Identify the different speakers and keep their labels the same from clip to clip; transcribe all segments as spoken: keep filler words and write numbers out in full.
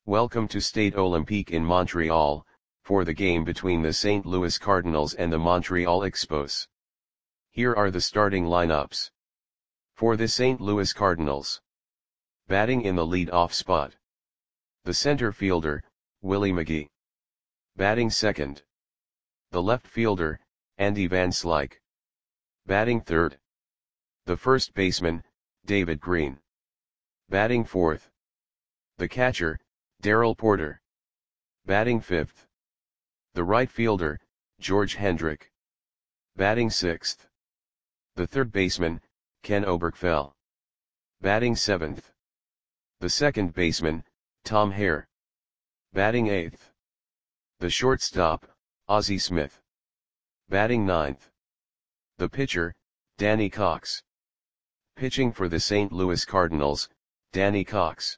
Speaker 1: Welcome to Stade Olympique in Montreal, for the game between the Saint Louis Cardinals and the Montreal Expos. Here are the starting lineups. For the Saint Louis Cardinals. Batting in the lead-off spot. The center fielder, Willie McGee. Batting second. The left fielder, Andy Van Slyke. Batting third. The first baseman, David Green. Batting fourth. The catcher, Darrell Porter. Batting fifth. The right fielder, George Hendrick. Batting sixth. The third baseman, Ken Oberkfell. Batting seventh. The second baseman, Tom Hare. Batting eighth. The shortstop, Ozzie Smith. Batting ninth. The pitcher, Danny Cox. Pitching for the Saint Louis Cardinals, Danny Cox.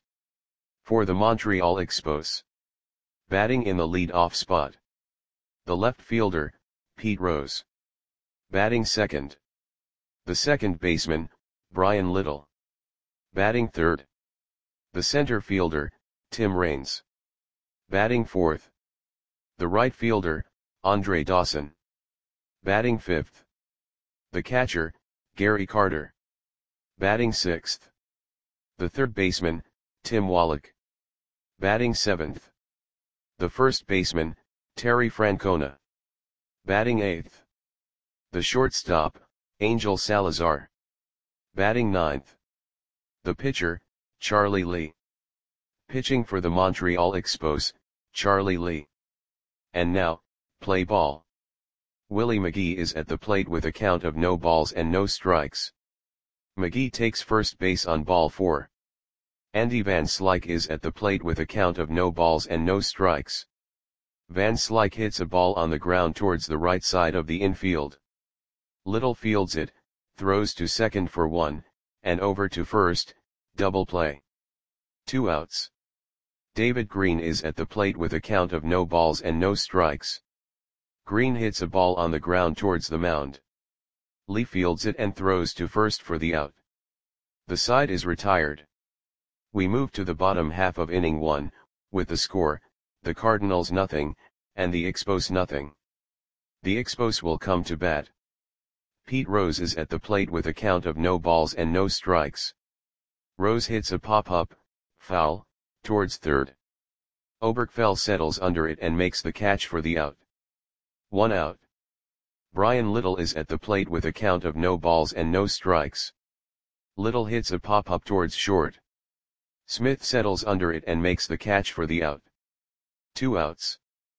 Speaker 1: For the Montreal Expos. Batting in the lead-off spot. The left fielder, Pete Rose. Batting second. The second baseman, Brian Little. Batting third. The center fielder, Tim Raines. Batting fourth. The right fielder, Andre Dawson. Batting fifth. The catcher, Gary Carter. Batting sixth. The third baseman, Tim Wallach. Batting seventh. The first baseman, Terry Francona. Batting eighth. The shortstop, Angel Salazar. Batting ninth. The pitcher, Charlie Lee. Pitching for the Montreal Expos, Charlie Lee. And now, play ball. Willie McGee is at the plate with a count of no balls and no strikes. McGee takes first base on ball four. Andy Van Slyke is at the plate with a count of no balls and no strikes. Van Slyke hits a ball on the ground towards the right side of the infield. Little fields it, throws to second for one, and over to first, double play. Two outs. David Green is at the plate with a count of no balls and no strikes. Green hits a ball on the ground towards the mound. Lee fields it and throws to first for the out. The side is retired. We move to the bottom half of inning one, with the score, the Cardinals nothing, and the Expos nothing. The Expos will come to bat. Pete Rose is at the plate with a count of no balls and no strikes. Rose hits a pop-up, foul, towards third. Oberkfell settles under it and makes the catch for the out. One out. Brian Little is at the plate with a count of no balls and no strikes. Little hits a pop-up towards short. Smith settles under it and makes the catch for the out. Two outs.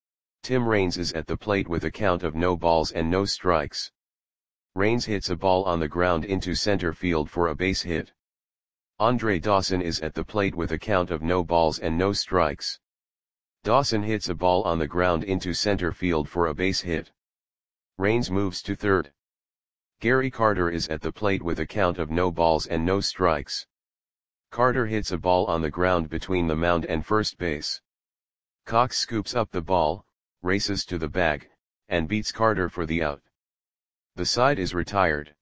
Speaker 1: Tim Raines is at the plate with a count of no balls and no strikes. Raines hits a ball on the ground into center field for a base hit. Andre Dawson is at the plate with a count of no balls and no strikes. Dawson hits a ball on the ground into center field for a base hit. Raines moves to third. Gary Carter is at the plate with a count of no balls and no strikes. Carter hits a ball on the ground between the mound and first base. Cox scoops up the ball, races to the bag, and beats Carter for the out. The side is retired.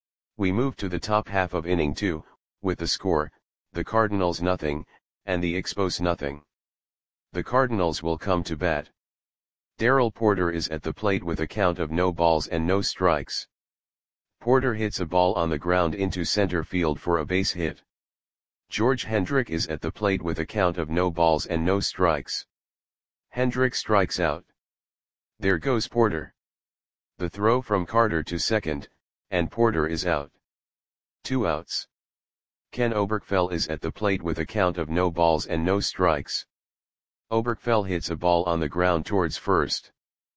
Speaker 1: We move to the top half of inning two, with the score, the Cardinals nothing, and the Expos nothing. The Cardinals will come to bat. Darrell Porter is at the plate with a count of no balls and no strikes. Porter hits a ball on the ground into center field for a base hit. George Hendrick is at the plate with a count of no balls and no strikes. Hendrick strikes out. There goes Porter. The throw from Carter to second, and Porter is out. Two outs. Ken Oberkfell is at the plate with a count of no balls and no strikes. Oberkfell hits a ball on the ground towards first.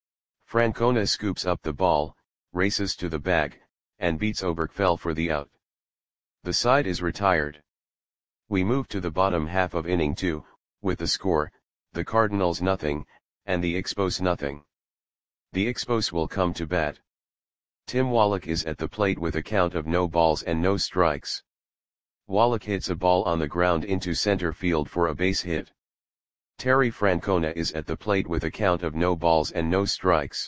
Speaker 1: Francona scoops up the ball, races to the bag, and beats Oberkfell for the out. The side is retired. We move to the bottom half of inning two, with the score, the Cardinals nothing, and the Expos nothing. The Expos will come to bat. Tim Wallach is at the plate with a count of no balls and no strikes. Wallach hits a ball on the ground into center field for a base hit. Terry Francona is at the plate with a count of no balls and no strikes.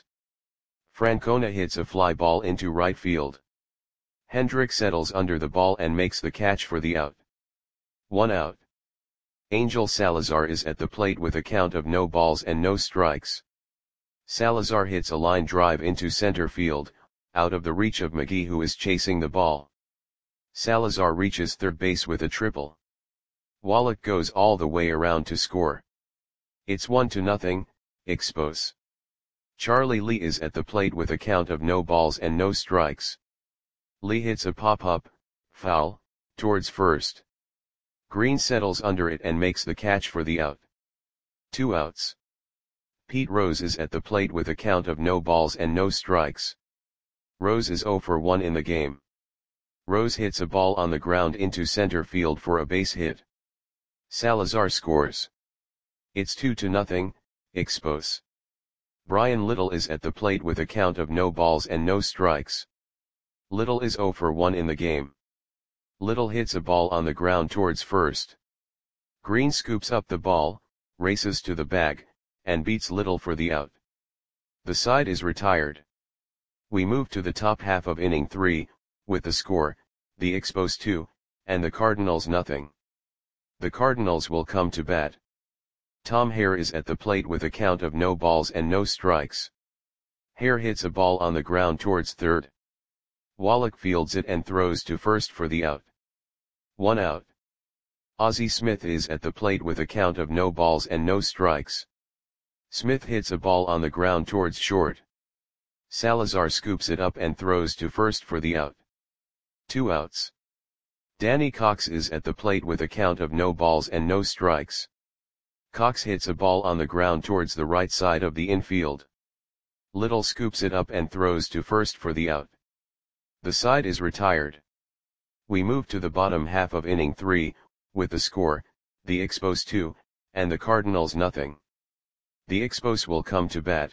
Speaker 1: Francona hits a fly ball into right field. Hendrick settles under the ball and makes the catch for the out. One out. Angel Salazar is at the plate with a count of no balls and no strikes. Salazar hits a line drive into center field, out of the reach of McGee, who is chasing the ball. Salazar reaches third base with a triple. Wallach goes all the way around to score. It's one to nothing, Expos. Charlie Lee is at the plate with a count of no balls and no strikes. Lee hits a pop-up, foul, towards first. Green settles under it and makes the catch for the out. Two outs. Pete Rose is at the plate with a count of no balls and no strikes. Rose is zero for one in the game. Rose hits a ball on the ground into center field for a base hit. Salazar scores. It's two to nothing, Expos. Brian Little is at the plate with a count of no balls and no strikes. Little is zero for one in the game. Little hits a ball on the ground towards first. Green scoops up the ball, races to the bag, and beats Little for the out. The side is retired. We move to the top half of inning three, with the score, the Expos two, and the Cardinals nothing. The Cardinals will come to bat. Tom Hare is at the plate with a count of no balls and no strikes. Hare hits a ball on the ground towards third. Wallach fields it and throws to first for the out. One out. Ozzie Smith is at the plate with a count of no balls and no strikes. Smith hits a ball on the ground towards short. Salazar scoops it up and throws to first for the out. Two outs. Danny Cox is at the plate with a count of no balls and no strikes. Cox hits a ball on the ground towards the right side of the infield. Little scoops it up and throws to first for the out. The side is retired. We move to the bottom half of inning three, with the score, the Expos two, and the Cardinals nothing. The Expos will come to bat.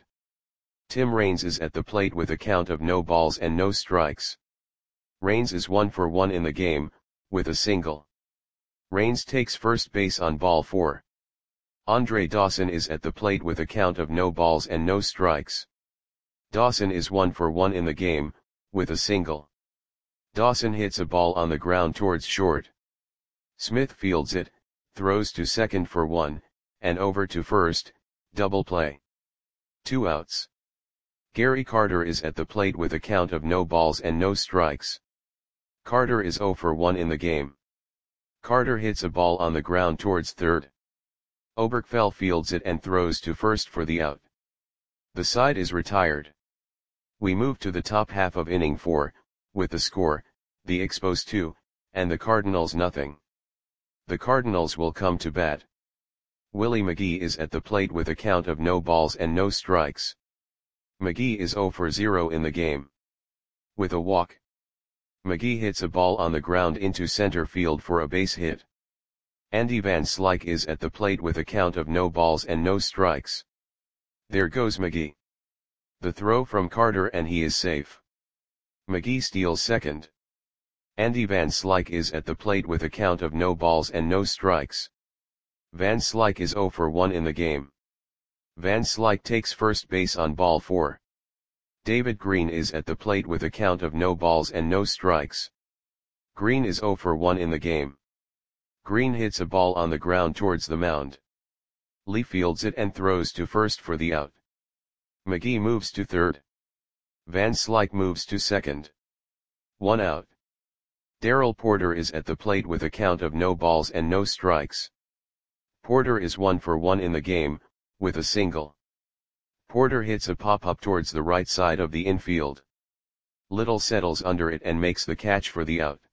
Speaker 1: Tim Raines is at the plate with a count of no balls and no strikes. Raines is one for one in the game, with a single. Raines takes first base on ball four. Andre Dawson is at the plate with a count of no balls and no strikes. Dawson is one for one in the game, with a single. Dawson hits a ball on the ground towards short. Smith fields it, throws to second for one, and over to first, double play. Two outs. Gary Carter is at the plate with a count of no balls and no strikes. Carter is zero for one in the game. Carter hits a ball on the ground towards third. Oberkfell fields it and throws to first for the out. The side is retired. We move to the top half of inning four, with the score, the Expos two, and the Cardinals nothing. The Cardinals will come to bat. Willie McGee is at the plate with a count of no balls and no strikes. McGee is zero for zero in the game. With a walk. McGee hits a ball on the ground into center field for a base hit. Andy Van Slyke is at the plate with a count of no balls and no strikes. There goes McGee. The throw from Carter and he is safe. McGee steals second. Andy Van Slyke is at the plate with a count of no balls and no strikes. Van Slyke is zero for one in the game. Van Slyke takes first base on ball four. David Green is at the plate with a count of no balls and no strikes. Green is zero for one in the game. Green hits a ball on the ground towards the mound. Lee fields it and throws to first for the out. McGee moves to third. Van Slyke moves to second. One out. Darrell Porter is at the plate with a count of no balls and no strikes. Porter is one for one in the game, with a single. Porter hits a pop-up towards the right side of the infield. Little settles under it and makes the catch for the out.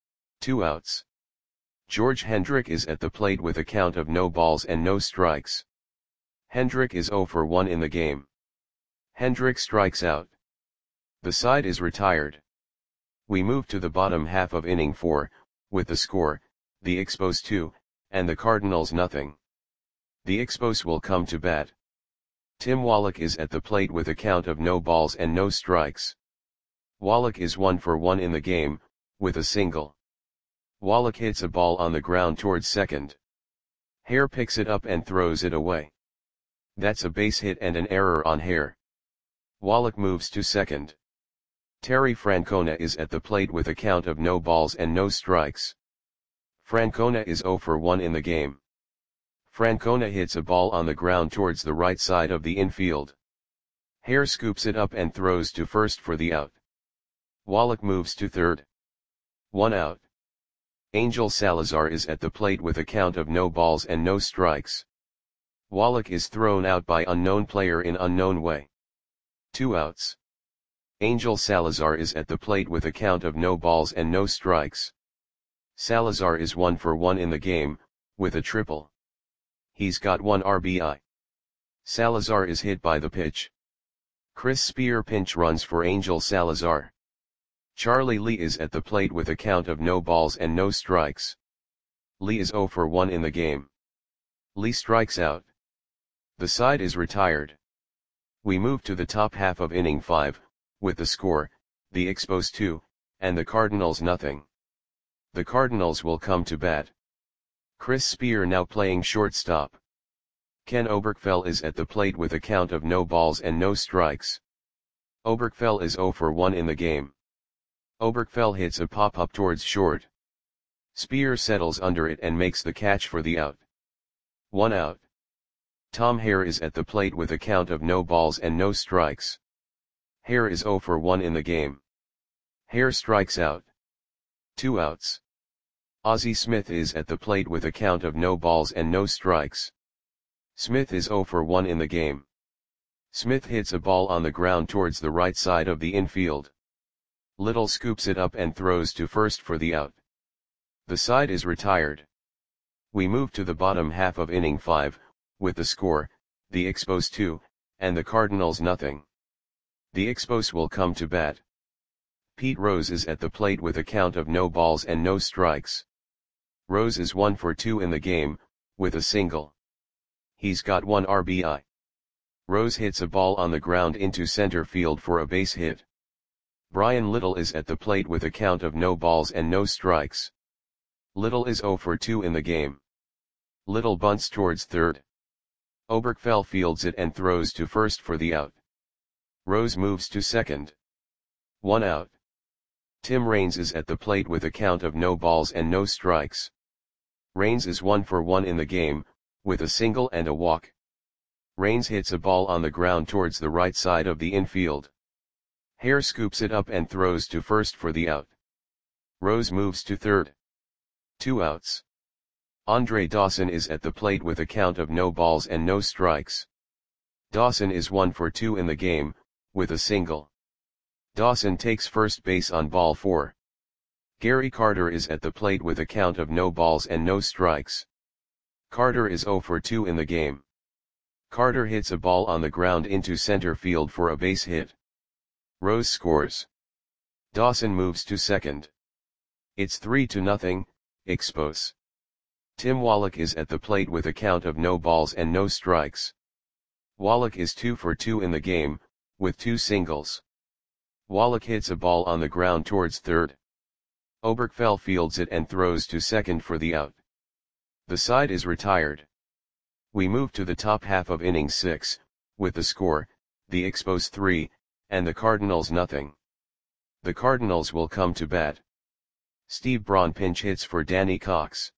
Speaker 1: Two outs. George Hendrick is at the plate with a count of no balls and no strikes. Hendrick is zero for one in the game. Hendrick strikes out. The side is retired. We move to the bottom half of inning four, with the score, the Expos two, and the Cardinals nothing. The Expos will come to bat. Tim Wallach is at the plate with a count of no balls and no strikes. Wallach is one for one in the game, with a single. Wallach hits a ball on the ground towards second. Hare picks it up and throws it away. That's a base hit and an error on Hare. Wallach moves to second. Terry Francona is at the plate with a count of no balls and no strikes. Francona is zero for one in the game. Francona hits a ball on the ground towards the right side of the infield. Hare scoops it up and throws to first for the out. Wallach moves to third. One out. Angel Salazar is at the plate with a count of no balls and no strikes. Wallach is thrown out by unknown player in unknown way. Two outs. Angel Salazar is at the plate with a count of no balls and no strikes. Salazar is one for one in the game, with a triple. He's got one R B I. Salazar is hit by the pitch. Chris Spear pinch runs for Angel Salazar. Charlie Lee is at the plate with a count of no balls and no strikes. Lee is zero for one in the game. Lee strikes out. The side is retired. We move to the top half of inning five, with the score, the Expos two, and the Cardinals nothing. The Cardinals will come to bat. Chris Spear now playing shortstop. Ken Oberkfell is at the plate with a count of no balls and no strikes. Oberkfell is zero for one in the game. Oberkfell hits a pop-up towards short. Spear settles under it and makes the catch for the out. One out. Tom Hare is at the plate with a count of no balls and no strikes. Hare is zero for one in the game. Hare strikes out. Two outs. Ozzie Smith is at the plate with a count of no balls and no strikes. Smith is zero for one in the game. Smith hits a ball on the ground towards the right side of the infield. Little scoops it up and throws to first for the out. The side is retired. We move to the bottom half of inning five, with the score, the Expos two, and the Cardinals nothing. The Expos will come to bat. Pete Rose is at the plate with a count of no balls and no strikes. Rose is one for two in the game, with a single. He's got one R B I. Rose hits a ball on the ground into center field for a base hit. Brian Little is at the plate with a count of no balls and no strikes. Little is zero for two in the game. Little bunts towards third. Oberkfell fields it and throws to first for the out. Rose moves to second. One out. Tim Raines is at the plate with a count of no balls and no strikes. Raines is one for one in the game, with a single and a walk. Raines hits a ball on the ground towards the right side of the infield. Hare scoops it up and throws to first for the out. Rose moves to third. Two outs. Andre Dawson is at the plate with a count of no balls and no strikes. Dawson is one for two in the game, with a single. Dawson takes first base on ball four. Gary Carter is at the plate with a count of no balls and no strikes. Carter is zero for two in the game. Carter hits a ball on the ground into center field for a base hit. Rose scores. Dawson moves to second. It's three to nothing, Expos. Tim Wallach is at the plate with a count of no balls and no strikes. Wallach is two for two in the game, with two singles. Wallach hits a ball on the ground towards third. Oberkfell fields it and throws to second for the out. The side is retired. We move to the top half of inning six, with the score, the Expos three, and the Cardinals nothing. The Cardinals will come to bat. Steve Braun pinch hits for Danny Cox.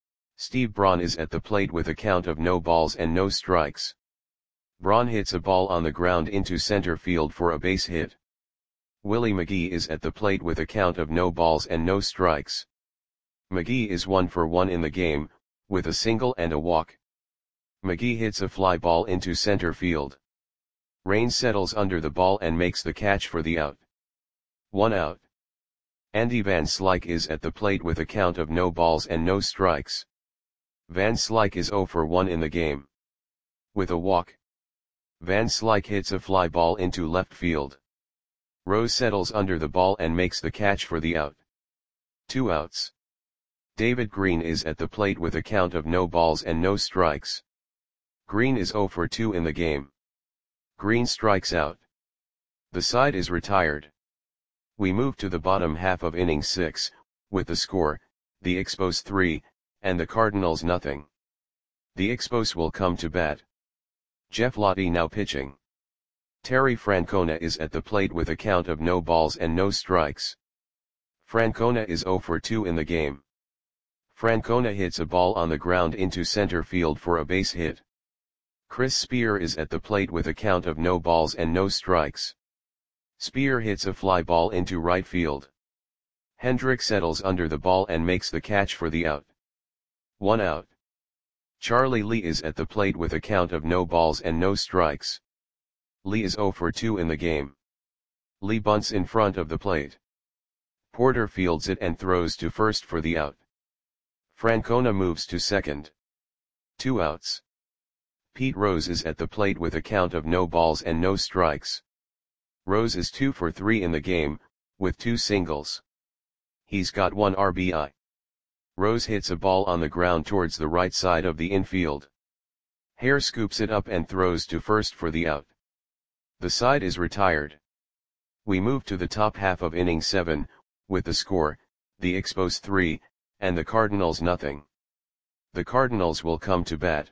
Speaker 1: Steve Braun is at the plate with a count of no balls and no strikes. Braun hits a ball on the ground into center field for a base hit. Willie McGee is at the plate with a count of no balls and no strikes. McGee is one for one in the game, with a single and a walk. McGee hits a fly ball into center field. Raines settles under the ball and makes the catch for the out. One out. Andy Van Slyke is at the plate with a count of no balls and no strikes. Van Slyke is zero for one in the game. With a walk. Van Slyke hits a fly ball into left field. Rose settles under the ball and makes the catch for the out. Two outs. David Green is at the plate with a count of no balls and no strikes. Green is zero for two in the game. Green strikes out. The side is retired. We move to the bottom half of inning six, with the score, the Expos three, and the Cardinals nothing. The Expos will come to bat. Jeff Lottie now pitching. Terry Francona is at the plate with a count of no balls and no strikes. Francona is zero for two in the game. Francona hits a ball on the ground into center field for a base hit. Chris Spear is at the plate with a count of no balls and no strikes. Spear hits a fly ball into right field. Hendrick settles under the ball and makes the catch for the out. One out. Charlie Lee is at the plate with a count of no balls and no strikes. Lee is zero for two in the game. Lee bunts in front of the plate. Porter fields it and throws to first for the out. Francona moves to second. Two outs. Pete Rose is at the plate with a count of no balls and no strikes. Rose is two for three in the game, with two singles. He's got one R B I. Rose hits a ball on the ground towards the right side of the infield. Hare scoops it up and throws to first for the out. The side is retired. We move to the top half of inning seven, with the score, the Expos three, and the Cardinals nothing. The Cardinals will come to bat.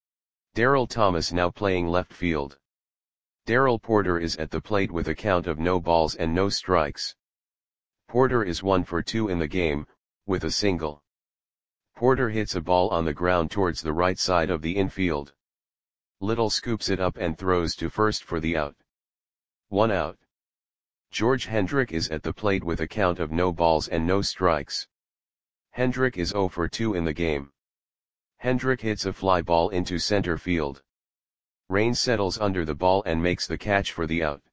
Speaker 1: Darryl Thomas now playing left field. Darryl Porter is at the plate with a count of no balls and no strikes. Porter is one for two in the game, with a single. Porter hits a ball on the ground towards the right side of the infield. Little scoops it up and throws to first for the out. One out. George Hendrick is at the plate with a count of no balls and no strikes. Hendrick is zero for two in the game. Hendrick hits a fly ball into center field. Raines settles under the ball and makes the catch for the out.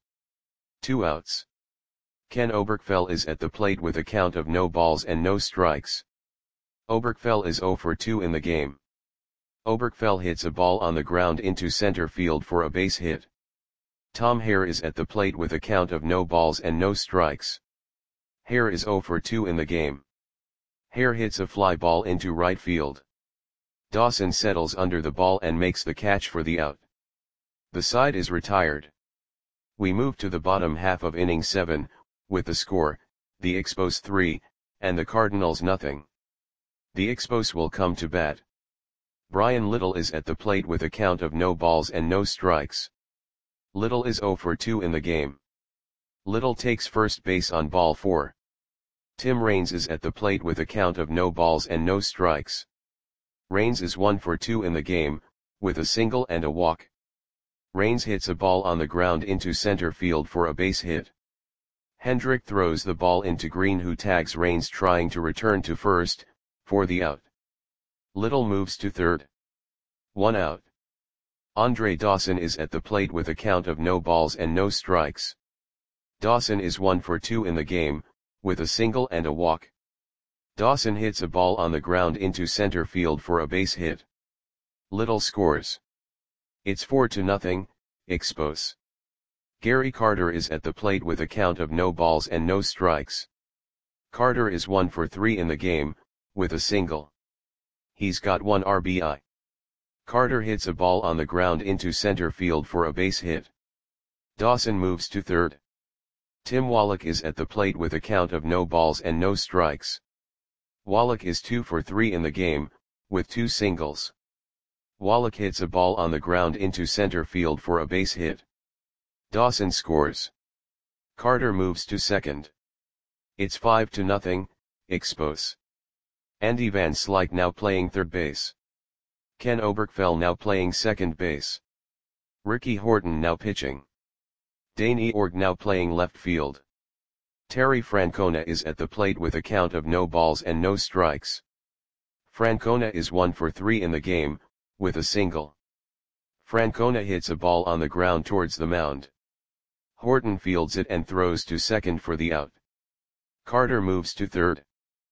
Speaker 1: Two outs. Ken Oberkfell is at the plate with a count of no balls and no strikes. Oberkfell is zero for two in the game. Oberkfell hits a ball on the ground into center field for a base hit. Tom Hare is at the plate with a count of no balls and no strikes. Hare is zero for two in the game. Hare hits a fly ball into right field. Dawson settles under the ball and makes the catch for the out. The side is retired. We move to the bottom half of inning seven, with the score, the Expos three, and the Cardinals nothing. The Expos will come to bat. Brian Little is at the plate with a count of no balls and no strikes. Little is zero for two in the game. Little takes first base on ball four. Tim Raines is at the plate with a count of no balls and no strikes. Raines is one for two in the game, with a single and a walk. Raines hits a ball on the ground into center field for a base hit. Hendrick throws the ball into Green, who tags Raines trying to return to first, for the out. Little moves to third. One out. Andre Dawson is at the plate with a count of no balls and no strikes. Dawson is one for two in the game, with a single and a walk. Dawson hits a ball on the ground into center field for a base hit. Little scores. It's four to nothing, Expos. Gary Carter is at the plate with a count of no balls and no strikes. Carter is one for three in the game, with a single. He's got one R B I. Carter hits a ball on the ground into center field for a base hit. Dawson moves to third. Tim Wallach is at the plate with a count of no balls and no strikes. Wallach is two for three in the game, with two singles. Wallach hits a ball on the ground into center field for a base hit. Dawson scores. Carter moves to second. It's five to nothing, Expos. Andy Van Slyke now playing third base. Ken Oberkfell now playing second base. Ricky Horton now pitching. Dane Eorg now playing left field. Terry Francona is at the plate with a count of no balls and no strikes. Francona is one for three in the game, with a single. Francona hits a ball on the ground towards the mound. Horton fields it and throws to second for the out. Carter moves to third.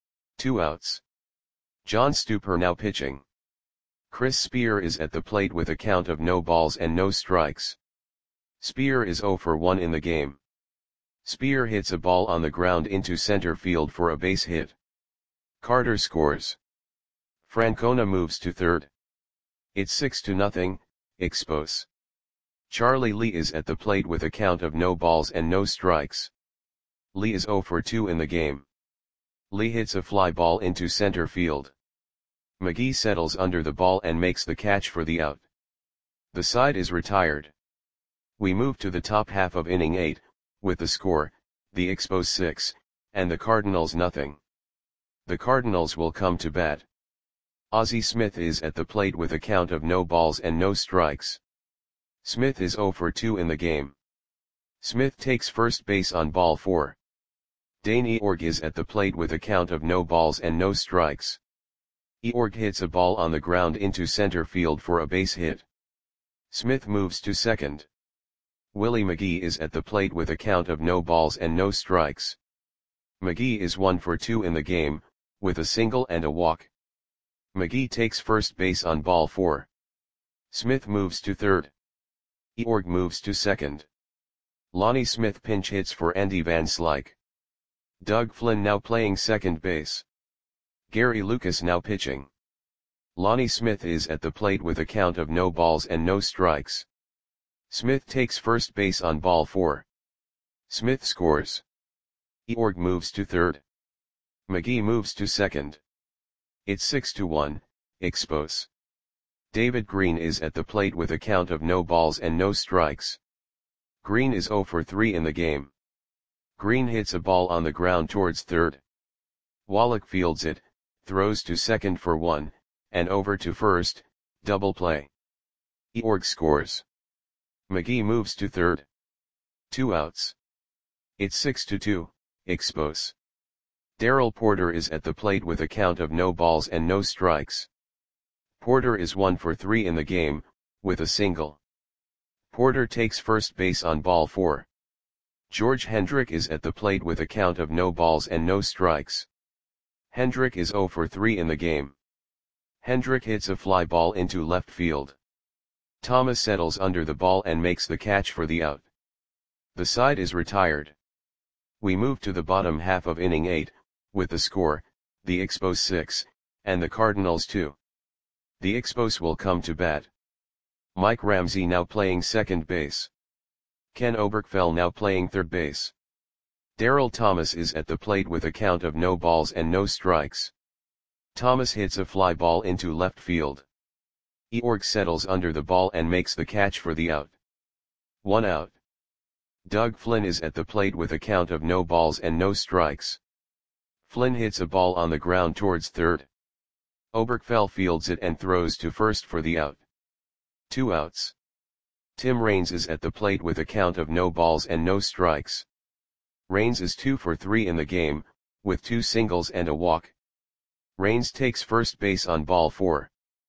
Speaker 1: Two outs. John Stuper now pitching. Chris Spear is at the plate with a count of no balls and no strikes. Spear is zero for one in the game. Spear hits a ball on the ground into center field for a base hit. Carter scores. Francona moves to third. It's six to nothing, Expos. Charlie Lee is at the plate with a count of no balls and no strikes. Lee is zero for two in the game. Lee hits a fly ball into center field. McGee settles under the ball and makes the catch for the out. The side is retired. We move to the top half of inning eight, with the score, the Expos six, and the Cardinals nothing. The Cardinals will come to bat. Ozzie Smith is at the plate with a count of no balls and no strikes. Smith is zero for two in the game. Smith takes first base on ball four. Dane Eorg is at the plate with a count of no balls and no strikes. Eorg hits a ball on the ground into center field for a base hit. Smith moves to second. Willie McGee is at the plate with a count of no balls and no strikes. McGee is one for two in the game, with a single and a walk. McGee takes first base on ball four. Smith moves to third. Eorg moves to second. Lonnie Smith pinch hits for Andy Van Slyke. Doug Flynn now playing second base. Gary Lucas now pitching. Lonnie Smith is at the plate with a count of no balls and no strikes. Smith takes first base on ball four. Smith scores. Eorg moves to third. McGee moves to second. It's six to one, Expos. David Green is at the plate with a count of no balls and no strikes. Green is zero for three in the game. Green hits a ball on the ground towards third. Wallach fields it, throws to second for one, and over to first, double play. Eorg scores. McGee moves to third. Two outs. It's six to two, Expos. Darrell Porter is at the plate with a count of no balls and no strikes. Porter is one for three in the game, with a single. Porter takes first base on ball four. George Hendrick is at the plate with a count of no balls and no strikes. Hendrick is zero for three in the game. Hendrick hits a fly ball into left field. Thomas settles under the ball and makes the catch for the out. The side is retired. We move to the bottom half of inning eight, with the score, the Expos six, and the Cardinals two. The Expos will come to bat. Mike Ramsey now playing second base. Ken Oberkfell now playing third base. Darrell Thomas is at the plate with a count of no balls and no strikes. Thomas hits a fly ball into left field. Eorg settles under the ball and makes the catch for the out. One out. Doug Flynn is at the plate with a count of no balls and no strikes. Flynn hits a ball on the ground towards third. Oberkfell fields it and throws to first for the out. Two outs. Tim Raines is at the plate with a count of no balls and no strikes. Raines is two for three in the game, with two singles and a walk. Raines takes first base on ball four.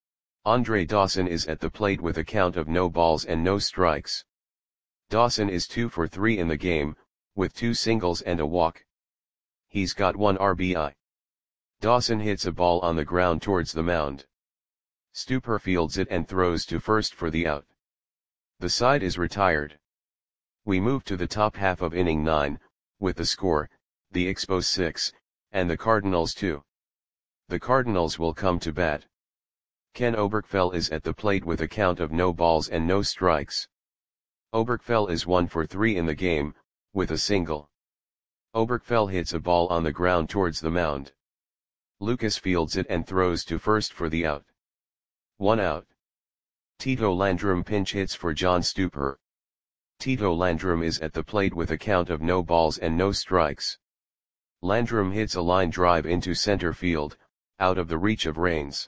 Speaker 1: Andre Dawson is at the plate with a count of no balls and no strikes. Dawson is two for three in the game, with two singles and a walk. He's got one R B I. Dawson hits a ball on the ground towards the mound. Stuper fields it and throws to first for the out. The side is retired. We move to the top half of inning nine, with the score, the Expos six, and the Cardinals two. The Cardinals will come to bat. Ken Oberkfell is at the plate with a count of no balls and no strikes. Oberkfell is one for three in the game, with a single. Oberkfell hits a ball on the ground towards the mound. Lucas fields it and throws to first for the out. One out. Tito Landrum pinch hits for John Stuper. Tito Landrum is at the plate with a count of no balls and no strikes. Landrum hits a line drive into center field, out of the reach of Raines.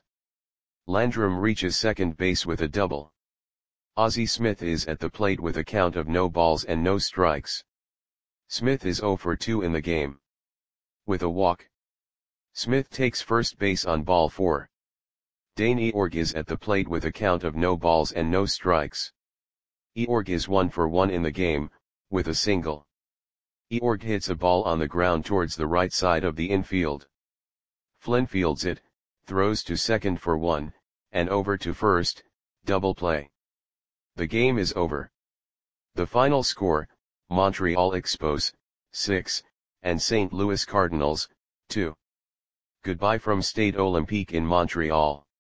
Speaker 1: Landrum reaches second base with a double. Ozzie Smith is at the plate with a count of no balls and no strikes. Smith is zero for two in the game. With a walk. Smith takes first base on ball four. Dane Eorg is at the plate with a count of no balls and no strikes. Eorg is one for one in the game, with a single. Eorg hits a ball on the ground towards the right side of the infield. Flynn fields it, throws to second for one, and over to first, double play. The game is over. The final score, Montreal Expos, six, and Saint Louis Cardinals, two. Goodbye from Stade Olympique in Montreal.